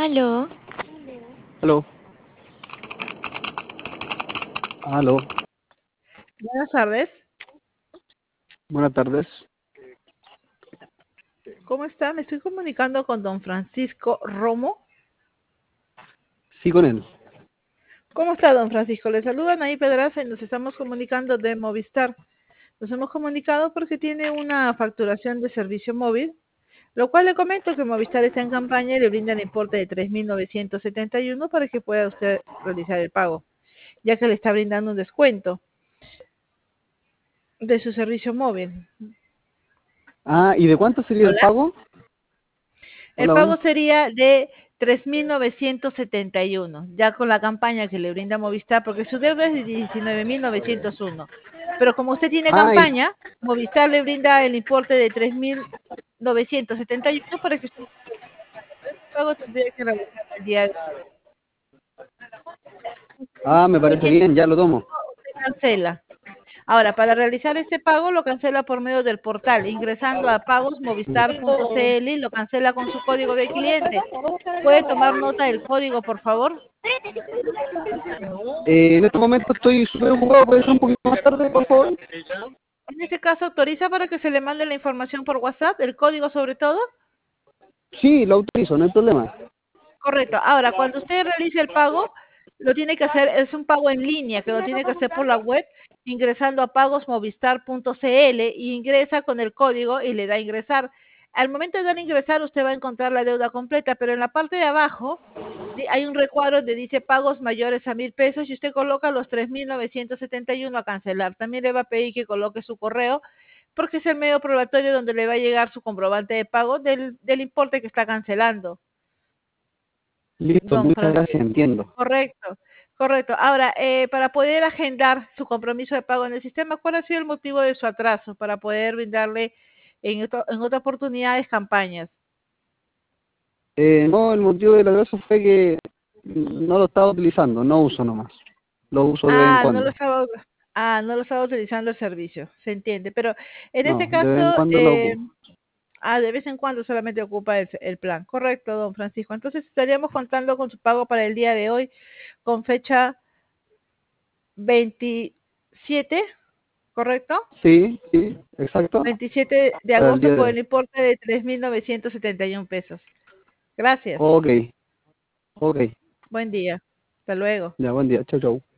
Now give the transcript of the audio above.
Aló, Aló, aló, Buenas tardes, buenas tardes. ¿cómo está? Me estoy comunicando con don Francisco Romo. Sí, con él. ¿Cómo está, don Francisco? Le saludan ahí Pedraza y nos estamos comunicando de Movistar. Nos hemos comunicado porque tiene una facturación de servicio móvil, lo cual le comento que Movistar está en campaña y le brinda el importe de 3.971 para que pueda usted realizar el pago, ya que le está brindando un descuento de su servicio móvil. Ah, ¿y de cuánto sería el Hola. pago? El Hola, pago hola. sería de 3.971, ya con la campaña que le brinda Movistar, porque su deuda es de 19.901. Pero como usted tiene Ah, y, campaña, Movistar le brinda el importe de 3.971 para que usted ese pago tendría que realizar el día de me parece hoy. bien, ya lo tomo. Usted cancela. Ahora, para realizar este pago lo cancela por medio del portal, ingresando a pagosmovistar.cl y lo cancela con su código de cliente. ¿Puede tomar nota del código, por favor? En este momento estoy súper ocupado, ¿puede ser un poquito más tarde, por favor? En este caso, ¿autoriza para que se le mande la información por WhatsApp, el código sobre todo? Sí, lo autorizo, no hay problema. Correcto. Ahora, cuando usted realice el pago, lo tiene que hacer, es un pago en línea, que lo tiene que hacer por la web, ingresando a pagosmovistar.cl y ingresa con el código y le da a ingresar. Al momento de dar a ingresar, usted va a encontrar la deuda completa, pero en la parte de abajo hay un recuadro donde dice pagos mayores a 1.000 pesos y usted coloca los 3.971 a cancelar. También le va a pedir que coloque su correo porque es el medio probatorio donde le va a llegar su comprobante de pago del importe que está cancelando. Listo, Don muchas gracias, Francisco. entiendo. Correcto, correcto. Ahora, para poder agendar su compromiso de pago en el sistema, ¿cuál ha sido el motivo de su atraso para poder brindarle en otra oportunidades campañas? No, el motivo del atraso fue que no lo estaba utilizando, no uso nomás. Lo uso de vez en Ah, no lo cuando. estaba, no lo estaba utilizando el servicio, se entiende. Pero en este No, de vez en caso, cuando lo ocupo. de vez en cuando solamente ocupa el plan. Correcto, don Francisco. Entonces estaríamos contando con su pago para el día de hoy con fecha 27, ¿correcto? Sí, sí, exacto. 27 de Para el agosto día de por hoy. el importe de 3.971 pesos. Gracias. Ok, ok. Buen día. Hasta luego. Ya, buen día. Chau, chau.